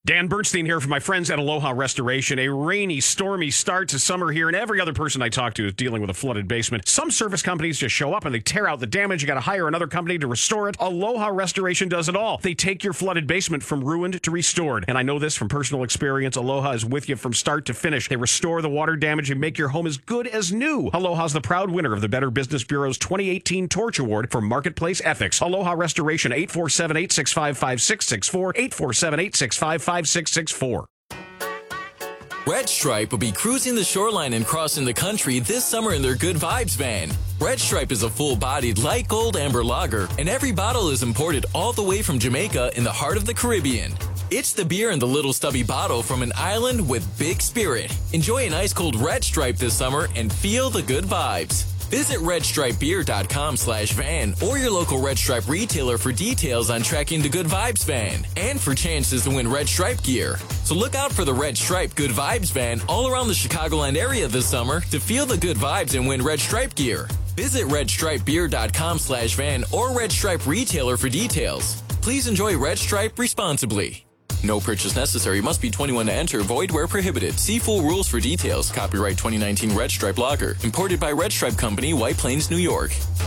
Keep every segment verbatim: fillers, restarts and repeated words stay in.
Dan Bernstein here from my friends at Aloha Restoration. A rainy, stormy start to summer here, and every other person I talk to is dealing with a flooded basement. Some service companies just show up and they tear out the damage. You got to hire another company to restore it. Aloha Restoration does it all. They take your flooded basement from ruined to restored. And I know this from personal experience. Aloha is with you from start to finish. They restore the water damage and make your home as good as new. Aloha's the proud winner of the Better Business Bureau's twenty eighteen Torch Award for Marketplace Ethics. Aloha Restoration, eight four seven, eight six five, five six six four, eight four seven, eight six five, five six six four. Red Stripe will be cruising the shoreline and crossing the country this summer in their Good Vibes van. Red Stripe is a full-bodied light gold amber lager, and every bottle is imported all the way from Jamaica in the heart of the Caribbean. It's the beer in the little stubby bottle from an island with big spirit. Enjoy an ice-cold Red Stripe this summer and feel the good vibes. Visit redstripebeer.com slash van or your local Red Stripe retailer for details on tracking the Good Vibes van and for chances to win Red Stripe gear. So look out for the Red Stripe Good Vibes van all around the Chicagoland area this summer to feel the good vibes and win Red Stripe gear. Visit redstripebeer.com slash van or Red Stripe retailer for details. Please enjoy Red Stripe responsibly. No purchase necessary. Must be twenty-one to enter. Void where prohibited. See full rules for details. Copyright twenty nineteen Red Stripe Lager. Imported by Red Stripe Company, White Plains, New York.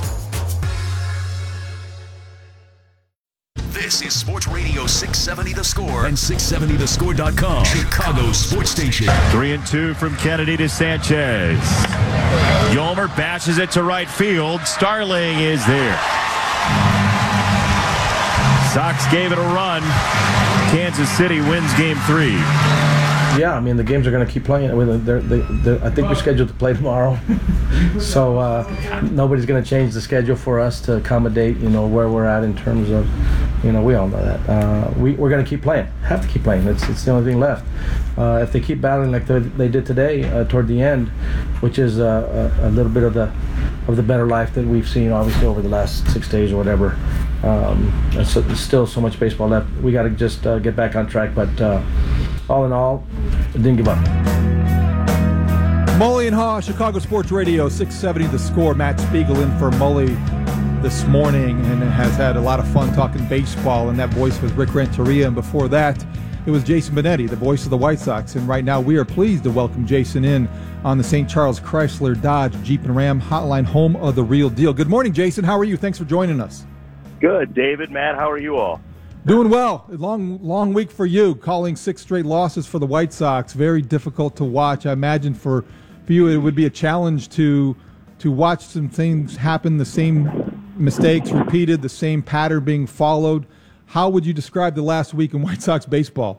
This is Sports Radio six seventy The Score and six seventy the score dot com, Chicago's sports station. Three and two from Kennedy to Sanchez. Yolmer bashes it to right field. Starling is there. Sox gave it a run. Kansas City wins game three. Yeah, I mean, the games are going to keep playing. They're, they're, they're, I think we're scheduled to play tomorrow. so uh, nobody's going to change the schedule for us to accommodate, you know, where we're at in terms of, you know, we all know that. Uh, we, we're going to keep playing. Have to keep playing. It's, it's the only thing left. Uh, if they keep battling like they, they did today uh, toward the end, which is uh, a, a little bit of the of the better life that we've seen, obviously, over the last six days or whatever. Um, there's, there's still so much baseball left. We got to just uh, get back on track. But uh, all in all, didn't give up. Mully and Haw, Chicago Sports Radio, six seventy The Score. Matt Spiegel in for Mully this morning and has had a lot of fun talking baseball. And that voice was Rick Renteria. And before that, it was Jason Benetti, the voice of the White Sox. And right now, we are pleased to welcome Jason in on the Saint Charles Chrysler Dodge Jeep and Ram Hotline, home of the real deal. Good morning, Jason. How are you? Thanks for joining us. Good, David, Matt. How are you all? Doing well. Long, long week for you, calling six straight losses for the White Sox. Very difficult to watch. I imagine for, for you it would be a challenge to to watch some things happen, the same mistakes repeated, the same pattern being followed. How would you describe the last week in White Sox baseball?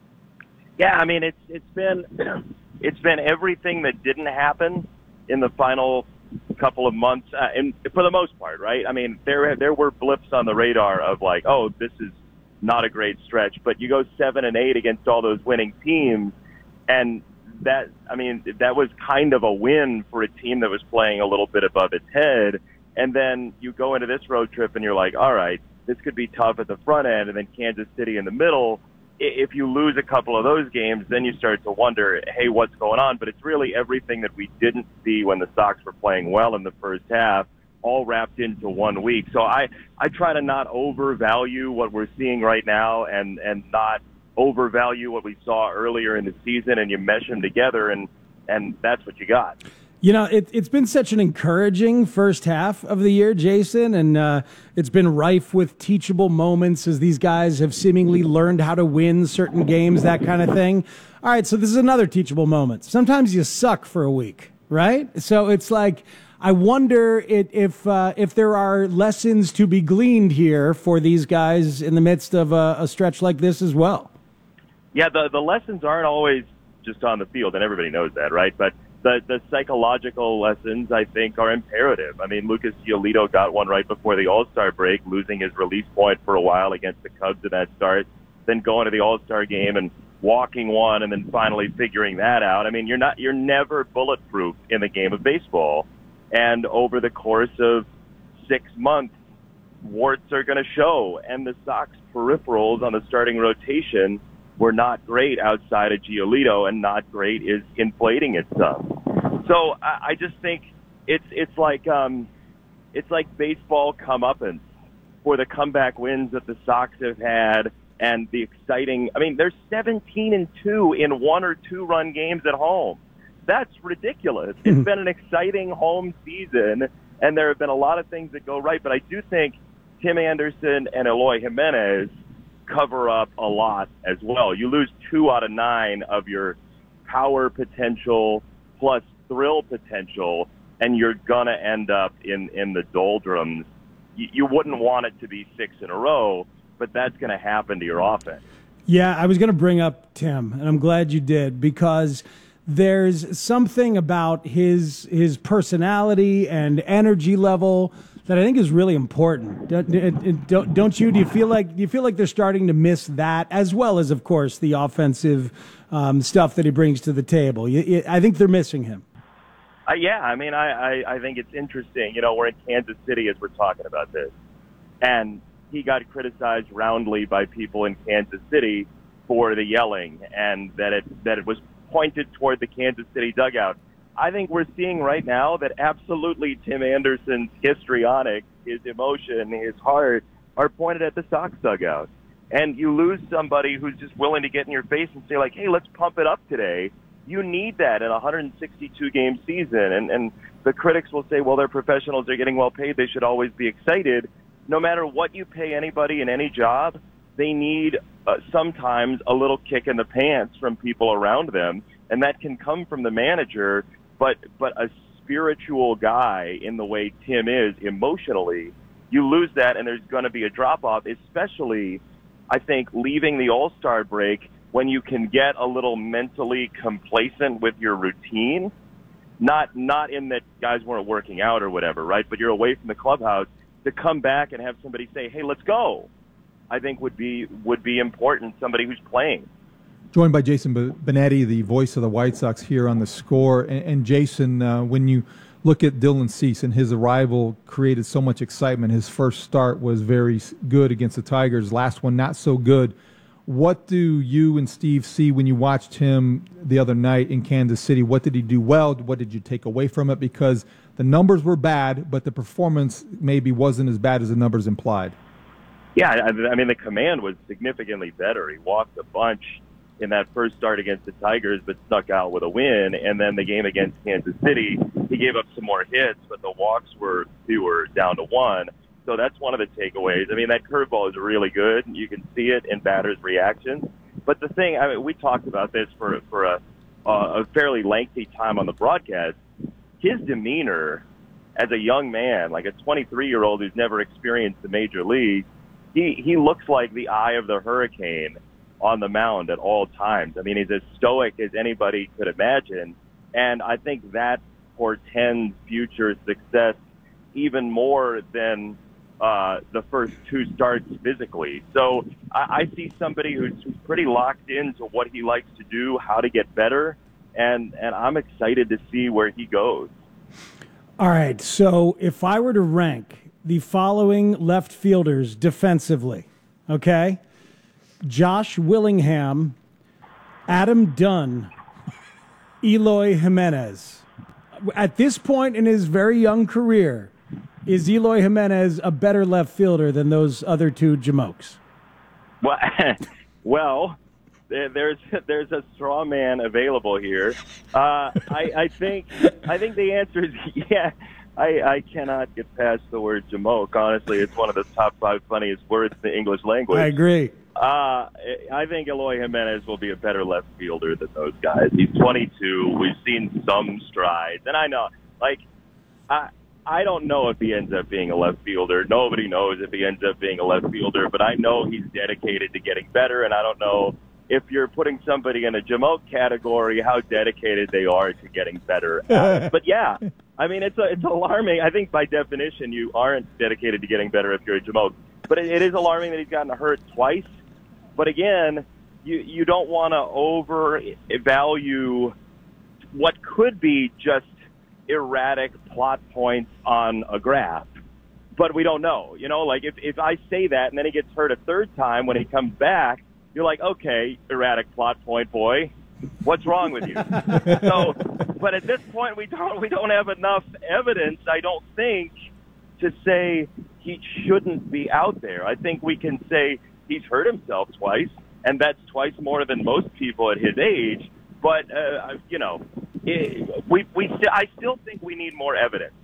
Yeah, I mean it's it's been it's been everything that didn't happen in the final couple of months, uh, and for the most part, right? I mean, there there were blips on the radar of like, oh, this is not a great stretch, but you go seven and eight against all those winning teams, and that, I mean, that was kind of a win for a team that was playing a little bit above its head. And then you go into this road trip and you're like, all right, this could be tough at the front end, and then Kansas City in the middle. If you lose a couple of those games, then you start to wonder, hey, what's going on? But it's really everything that we didn't see when the Sox were playing well in the first half, all wrapped into one week. So I, I try to not overvalue what we're seeing right now and, and not overvalue what we saw earlier in the season, and you mesh them together, and, and that's what you got. You know, it, it's been such an encouraging first half of the year, Jason, and uh, it's been rife with teachable moments as these guys have seemingly learned how to win certain games, that kind of thing. All right, so this is another teachable moment. Sometimes you suck for a week, right? So it's like, I wonder it, if uh, if there are lessons to be gleaned here for these guys in the midst of a, a stretch like this as well. Yeah, the, the lessons aren't always just on the field, and everybody knows that, right? But The, the psychological lessons, I think, are imperative. I mean, Lucas Giolito got one right before the All-Star break, losing his release point for a while against the Cubs in that start, then going to the All-Star game and walking one and then finally figuring that out. I mean, you're not, you're never bulletproof in the game of baseball. And over the course of six months, warts are going to show. And the Sox peripherals on the starting rotation were not great outside of Giolito, and not great is inflating it some. So I, I just think it's it's like um, it's like baseball comeuppance for the comeback wins that the Sox have had and the exciting. I mean, they're seventeen and two in one or two run games at home. That's ridiculous. It's been an exciting home season, and there have been a lot of things that go right. But I do think Tim Anderson and Eloy Jimenez cover up a lot as well. You lose two out of nine of your power potential plus thrill potential, and you're going to end up in, in the doldrums. You, you wouldn't want it to be six in a row, but that's going to happen to your offense. Yeah, I was going to bring up Tim, and I'm glad you did, because there's something about his his personality and energy level that I think is really important. Don't, don't, don't you? Do you feel like do you feel like they're starting to miss that, as well as, of course, the offensive um, stuff that he brings to the table? You, you, I think they're missing him. Uh, yeah, I mean, I, I, I think it's interesting. You know, we're in Kansas City as we're talking about this, and he got criticized roundly by people in Kansas City for the yelling and that it that it was pointed toward the Kansas City dugout. I think we're seeing right now that absolutely Tim Anderson's histrionics, his emotion, his heart are pointed at the Sox dugout. And you lose somebody who's just willing to get in your face and say, like, hey, let's pump it up today. You need that in a one hundred sixty-two game season. And, and the critics will say, well, they're professionals, they're getting well paid, they should always be excited. No matter what you pay anybody in any job, they need uh, sometimes a little kick in the pants from people around them, and that can come from the manager. But but a spiritual guy in the way Tim is emotionally, you lose that, and there's going to be a drop-off, especially, I think, leaving the All-Star break when you can get a little mentally complacent with your routine. Not not in that guys weren't working out or whatever, right? But you're away from the clubhouse. To come back and have somebody say, hey, let's go, I think would be would be important, somebody who's playing. Joined by Jason Benetti, the voice of the White Sox, here on The Score. And, and Jason, uh, when you look at Dylan Cease, and his arrival created so much excitement. His first start was very good against the Tigers. Last one, not so good. What do you and Steve see when you watched him the other night in Kansas City? What did he do well? What did you take away from it? Because the numbers were bad, but the performance maybe wasn't as bad as the numbers implied. Yeah, I mean, the command was significantly better. He walked a bunch in that first start against the Tigers, but snuck out with a win. And then the game against Kansas City, he gave up some more hits, but the walks were fewer, down to one. So that's one of the takeaways. I mean, that curveball is really good. You can see it in batters' reactions. But the thing, I mean, we talked about this for for a, uh, a fairly lengthy time on the broadcast. His demeanor as a young man, like a twenty-three-year-old who's never experienced the major league, he, he looks like the eye of the hurricane on the mound at all times. I mean, he's as stoic as anybody could imagine. And I think that portends future success even more than uh, the first two starts physically. So I, I see somebody who's, who's pretty locked into what he likes to do, how to get better, and, and I'm excited to see where he goes. All right, so if I were to rank the following left fielders defensively, okay? Josh Willingham, Adam Dunn, Eloy Jimenez. At this point in his very young career, is Eloy Jimenez a better left fielder than those other two Jamokes? Well, well, there's there's a straw man available here. Uh, I, I think I think the answer is yeah. I, I cannot get past the word Jamoke. Honestly, it's one of the top five funniest words in the English language. I agree. Uh, I think Eloy Jimenez will be a better left fielder than those guys. He's twenty-two. We've seen some strides. And I know, like, I I don't know if he ends up being a left fielder. Nobody knows if he ends up being a left fielder. But I know he's dedicated to getting better, and I don't know if you're putting somebody in a Jamoke category, how dedicated they are to getting better. But, yeah, I mean, it's a, it's alarming. I think by definition you aren't dedicated to getting better if you're a Jamoke. But it, it is alarming that he's gotten hurt twice. But again, you you don't want to overvalue what could be just erratic plot points on a graph. But we don't know. You know, like if, if I say that and then he gets hurt a third time when he comes back, you're like, okay, erratic plot point boy, what's wrong with you? So, but at this point we don't we don't have enough evidence, I don't think, to say he shouldn't be out there. I think we can say he's hurt himself twice, and that's twice more than most people at his age. But, uh, you know, it, we, we st- I still think we need more evidence.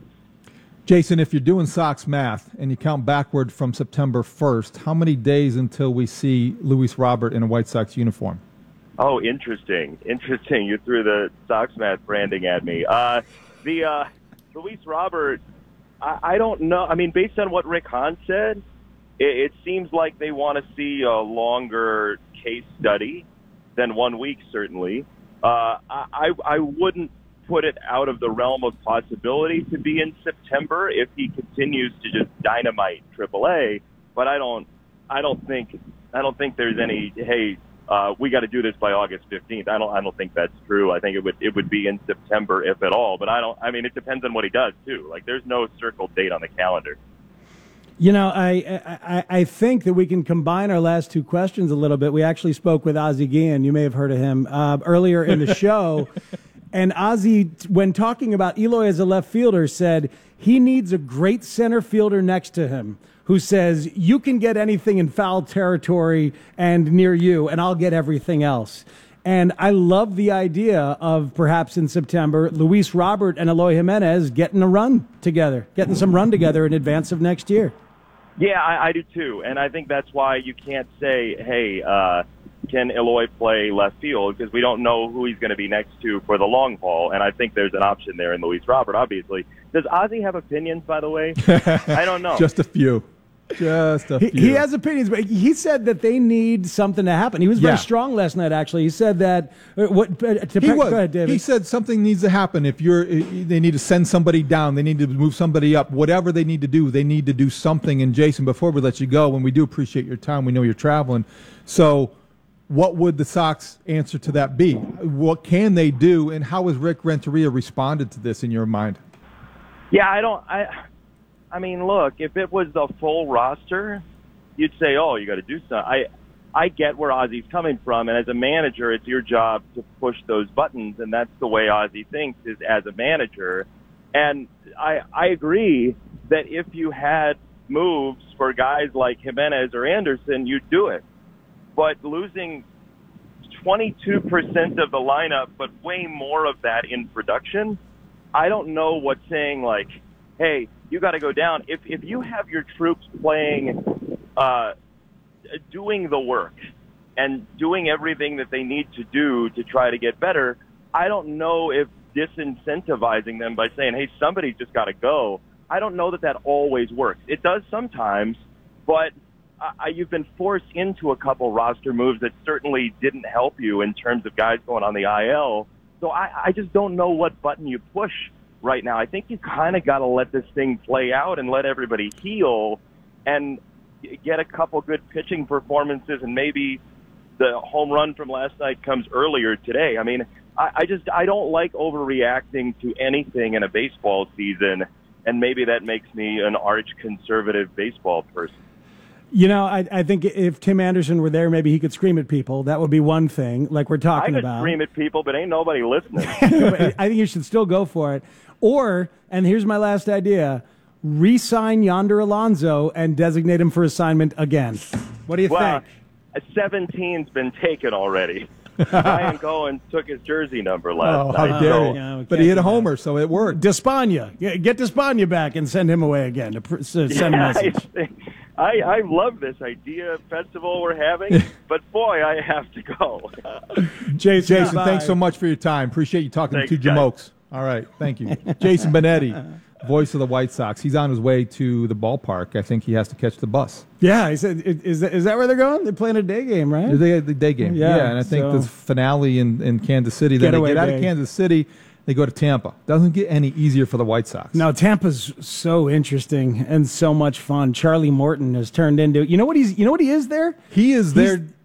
Jason, if you're doing Sox math and you count backward from September first, how many days until we see Luis Robert in a White Sox uniform? Oh, interesting. Interesting. You threw the Sox math branding at me. Uh, the uh, Luis Robert, I, I don't know. I mean, based on what Rick Hahn said, it, it seems like they want to see a longer case study than one week, certainly. Uh, I, I wouldn't put it out of the realm of possibility to be in September if he continues to just dynamite triple A. But I don't, I don't think, I don't think there's any. Hey, uh, we got to do this by August fifteenth. I don't, I don't think that's true. I think it would, it would be in September if at all. But I don't. I mean, it depends on what he does too. Like, there's no circled date on the calendar. You know, I, I I think that we can combine our last two questions a little bit. We actually spoke with Ozzie Guillen. You may have heard of him uh, earlier in the show. And Ozzie, when talking about Eloy as a left fielder, said he needs a great center fielder next to him who says, you can get anything in foul territory and near you, and I'll get everything else. And I love the idea of perhaps in September, Luis Robert and Eloy Jimenez getting a run together, getting some run together in advance of next year. Yeah, I, I do too. And I think that's why you can't say, hey, uh, can Eloy play left field, because we don't know who he's going to be next to for the long haul, and I think there's an option there in Luis Robert, obviously. Does Ozzie have opinions, by the way? I don't know. Just a few. Just a few. He, he has opinions, but he said that they need something to happen. He was very Yeah. strong last night, actually. He said that... Uh, what? Uh, to He, was. Go ahead, David. He said something needs to happen. If you're, they need to send somebody down. They need to move somebody up. Whatever they need to do, they need to do something. And Jason, before we let you go, and we do appreciate your time, we know you're traveling. So what would the Sox answer to that be? What can they do, and how has Rick Renteria responded to this in your mind? Yeah, I don't... I. I mean, look, if it was the full roster, you'd say, oh, you got to do something. I, I get where Ozzie's coming from, and as a manager, it's your job to push those buttons, and that's the way Ozzie thinks is as a manager. And I, I agree that if you had moves for guys like Jimenez or Anderson, you'd do it. But losing twenty-two percent of the lineup, but way more of that in production, I don't know what saying like, hey, you got to go down. If if you have your troops playing, uh, doing the work and doing everything that they need to do to try to get better, I don't know if disincentivizing them by saying, hey, somebody's just got to go, I don't know that that always works. It does sometimes, but I, you've been forced into a couple roster moves that certainly didn't help you in terms of guys going on the I L. So I, I just don't know what button you push right now. I think you kind of got to let this thing play out and let everybody heal and get a couple good pitching performances, and maybe the home run from last night comes earlier today. I mean, I, I just I don't like overreacting to anything in a baseball season, and maybe that makes me an arch conservative baseball person. You know, I, I think if Tim Anderson were there, maybe he could scream at people. That would be one thing, like we're talking I could about. scream at people, but ain't nobody listening. I think you should still go for it. Or, and here's my last idea, re-sign Yonder Alonso and designate him for assignment again. What do you well, think? seventeen's been taken already. Ryan Cohen took his jersey number last Oh, night. how dare so- you. Yeah, we But he can't hit a do that. homer, so it worked. Despania. Get get Despania back and send him away again to pr- send a Yeah, message. I, I, I love this idea festival we're having, but boy, I have to go. Jason, Jason, bye. thanks so much for your time. Appreciate you talking Thanks, to guys. Jamokes. All right, thank you. Jason Benetti, voice of the White Sox. He's on his way to the ballpark. I think he has to catch the bus. Yeah, he said, is that, is that where they're going? They're playing a day game, right? The, the day game. Yeah, Yeah, and I think so- the finale in, in Kansas City, then they Getaway get out day. of Kansas City, they go to Tampa. Doesn't get any easier for the White Sox. No, Tampa's so interesting and so much fun. Charlie Morton has turned into. You know what he's? You know what he is there? He is He's- there.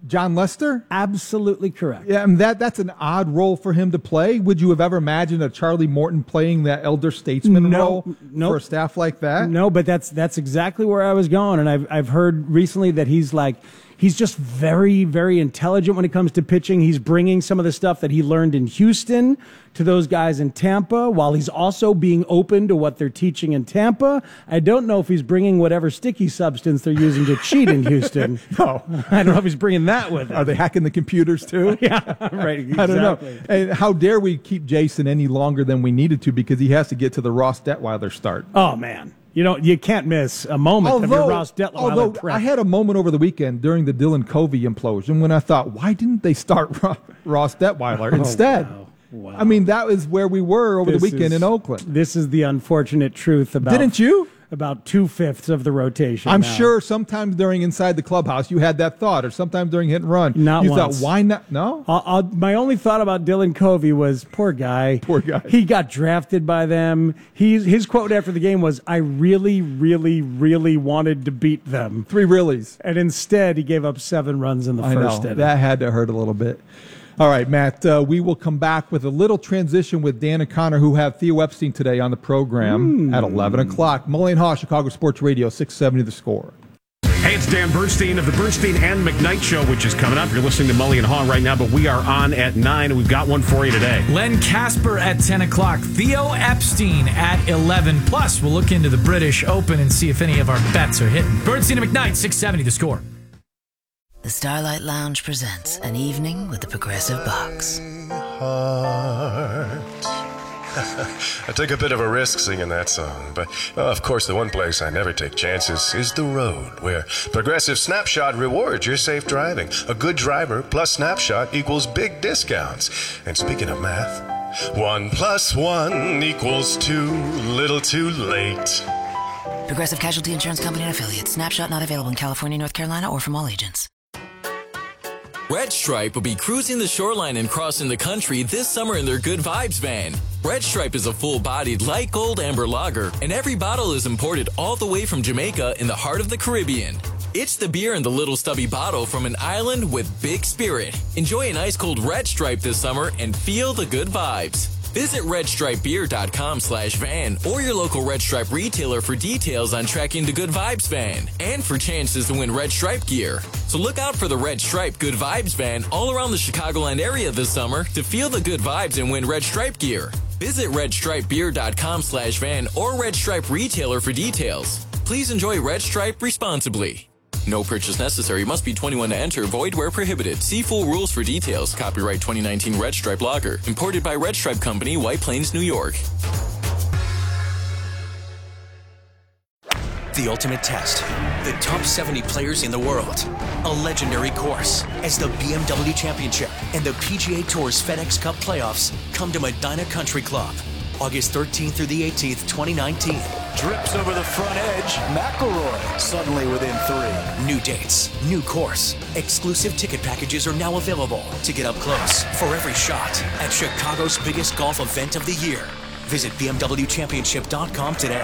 John Lester? Absolutely correct. Yeah, and that that's an odd role for him to play. Would you have ever imagined a Charlie Morton playing that elder statesman No, role nope. for a staff like that? No, but that's that's exactly where I was going, and I've I've heard recently that he's like he's just very very intelligent when it comes to pitching. He's bringing some of the stuff that he learned in Houston to those guys in Tampa, while he's also being open to what they're teaching in Tampa. I don't know if he's bringing whatever sticky substance they're using to cheat in Houston. No, I don't know if he's bringing that with him. Are they hacking the computers too? Yeah, right. Exactly. I don't know. And how dare we keep Jason any longer than we needed to, because he has to get to the Ross Detweiler start. Oh man, you know you can't miss a moment although, of your Ross Detweiler Although prep. I had a moment over the weekend during the Dylan Covey implosion when I thought, why didn't they start Ross Detweiler instead? Oh, wow. Wow. I mean, that was where we were over This the weekend is- in Oakland. This is the unfortunate truth about. Didn't you? About two fifths of the rotation. I'm now. sure sometimes during Inside the Clubhouse you had that thought, or sometimes during Hit and Run. Not you once. thought, why not? No? I'll, I'll, my only thought about Dylan Covey was, poor guy. Poor guy. He got drafted by them. He, his quote after the game was, I really, really, really wanted to beat them. Three reallys. And instead, he gave up seven runs in the I first know. inning. That had to hurt a little bit. All right, Matt, uh, we will come back with a little transition with Dan and Connor, who have Theo Epstein today on the program Mm. at eleven o'clock. Mully and Haw, Chicago Sports Radio, six seventy The Score. Hey, it's Dan Bernstein of the Bernstein and McKnight Show, which is coming up. You're listening to Mully and Haw right now, but we are on at nine, and we've got one for you today. Len Casper at ten o'clock. Theo Epstein at eleven. Plus, we'll look into the British Open and see if any of our bets are hitting. Bernstein and McKnight, six seventy The Score. The Starlight Lounge presents An Evening with the Progressive Box. I took a bit of a risk singing that song, but uh, of course the one place I never take chances is the road, where Progressive Snapshot rewards your safe driving. A good driver plus Snapshot equals big discounts. And speaking of math, one plus one equals two, little too late. Progressive Casualty Insurance Company and Affiliates. Snapshot not available in California, North Carolina, or from all agents. Red Stripe will be cruising the shoreline and crossing the country this summer in their Good Vibes van. Red Stripe is a full-bodied light gold amber lager, and every bottle is imported all the way from Jamaica in the heart of the Caribbean. It's the beer in the little stubby bottle from an island with big spirit. Enjoy an ice-cold Red Stripe this summer and feel the good vibes. Visit red stripe beer dot com slash van or your local Red Stripe retailer for details on tracking the Good Vibes van and for chances to win Red Stripe gear. So look out for the Red Stripe Good Vibes van all around the Chicagoland area this summer to feel the good vibes and win Red Stripe gear. Visit red stripe beer dot com slash van or Red Stripe retailer for details. Please enjoy Red Stripe responsibly. No purchase necessary. Must be twenty-one to enter. Void where prohibited. See full rules for details. Copyright twenty nineteen Red Stripe Lager. Imported by Red Stripe Company, White Plains, New York. The ultimate test. The top seventy players in the world. A legendary course as the B M W Championship and the P G A Tour's FedEx Cup playoffs come to Medina Country Club. August thirteenth through the eighteenth, twenty nineteen. Drips over the front edge. McIlroy suddenly within three. New dates, new course. Exclusive ticket packages are now available to get up close for every shot at Chicago's biggest golf event of the year. Visit B M W championship dot com today.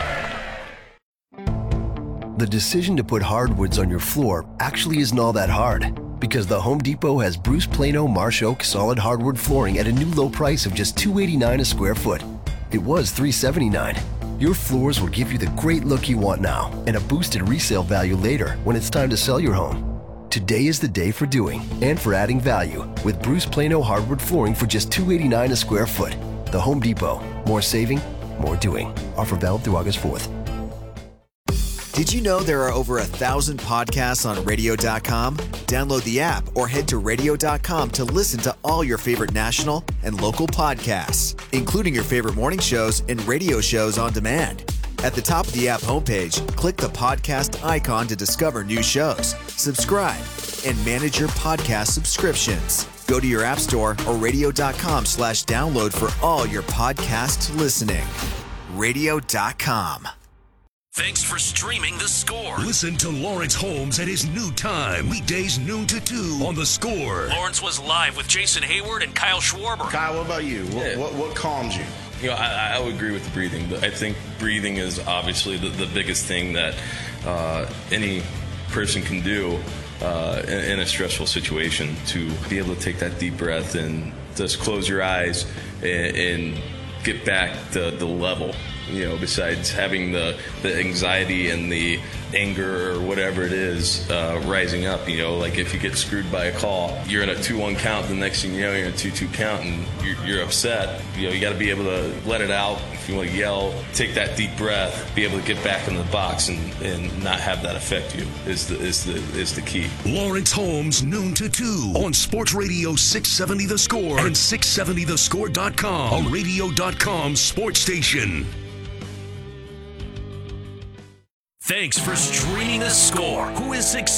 The decision to put hardwoods on your floor actually isn't all that hard, because the Home Depot has Bruce Plano Marsh Oak solid hardwood flooring at a new low price of just two hundred eighty-nine dollars a square foot. It was three hundred seventy-nine dollars. Your floors will give you the great look you want now and a boosted resale value later when it's time to sell your home. Today is the day for doing and for adding value with Bruce Plano hardwood flooring for just two hundred eighty-nine dollars a square foot. The Home Depot. More saving, more doing. Offer valid through August fourth. Did you know there are over a thousand podcasts on radio dot com? Download the app or head to radio dot com to listen to all your favorite national and local podcasts, including your favorite morning shows and radio shows on demand. At the top of the app homepage, click the podcast icon to discover new shows, subscribe, and manage your podcast subscriptions. Go to your app store or radio dot com slash download for all your podcast listening. radio dot com. Thanks for streaming The Score. Listen to Lawrence Holmes at his new time, weekdays noon to two on The Score. Lawrence was live with Jason Hayward and Kyle Schwarber. Kyle, what about you? What, Yeah. what, what calms you? You know, I, I would agree with the breathing. I think breathing is obviously the, the biggest thing that uh, any person can do uh, in, in a stressful situation, to be able to take that deep breath and just close your eyes and, and get back to the level. You know, besides having the, the anxiety and the anger or whatever it is uh, rising up, you know, like if you get screwed by a call, you're in a two one count, the next thing you know, you're in a two two count and you're, you're upset. You know, you got to be able to let it out. If you want to yell, take that deep breath, be able to get back in the box and, and not have that affect you is the, is the, is the key. Lawrence Holmes, noon to two on Sports Radio six seventy The Score and six seventy the score dot com, a radio dot com sports station. Thanks for streaming The Score. Who is